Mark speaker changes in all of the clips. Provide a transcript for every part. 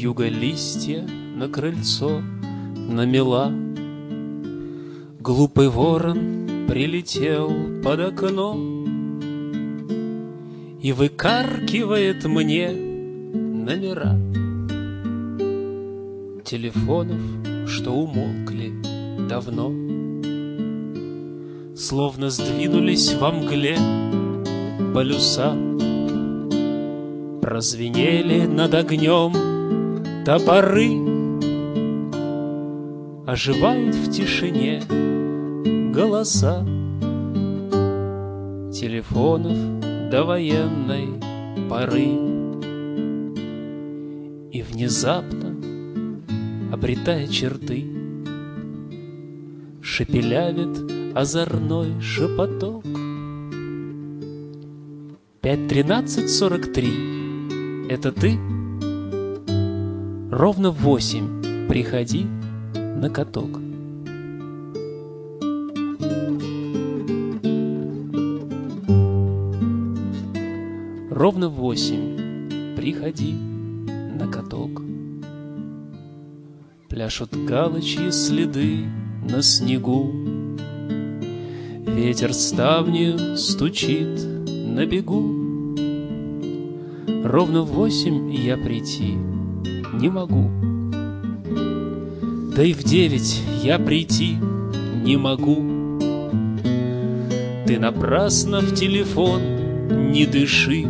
Speaker 1: Вьюга листья на крыльцо намела. Глупый ворон прилетел под окно и выкаркивает мне номера телефонов, что умолкли давно, словно сдвинулись во мгле полюса. Прозвенели над огнем топоры, оживают в тишине голоса телефонов до военной поры. И внезапно, обретая черты, шепелявит озорной шепоток. 5:13:43 — это ты? Ровно в 8 приходи на каток. Ровно в 8 приходи на каток. Пляшут галочьи следы на снегу, ветер ставнею стучит на бегу. Ровно в 8 я прийти не могу, да и в 9 я прийти не могу. Ты напрасно в телефон не дыши,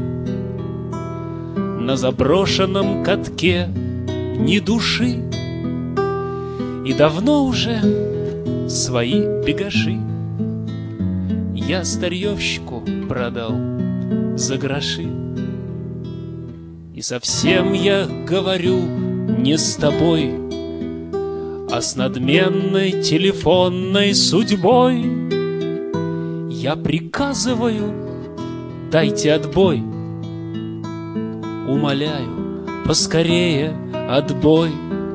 Speaker 1: на заброшенном катке ни души, и давно уже свои бегаши я старьевщику продал за гроши. И совсем я говорю не с тобой, а с надменной телефонной судьбой. Я приказываю, дайте отбой, умоляю, поскорее отбой.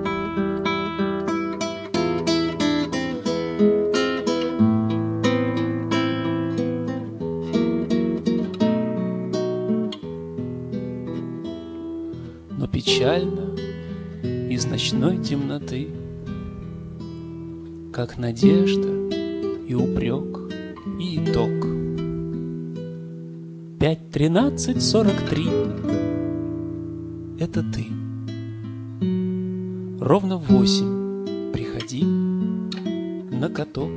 Speaker 1: Но печально из ночной темноты, как надежда и упрек и итог. 5:13:43 — это ты. Ровно в 8 приходи на каток.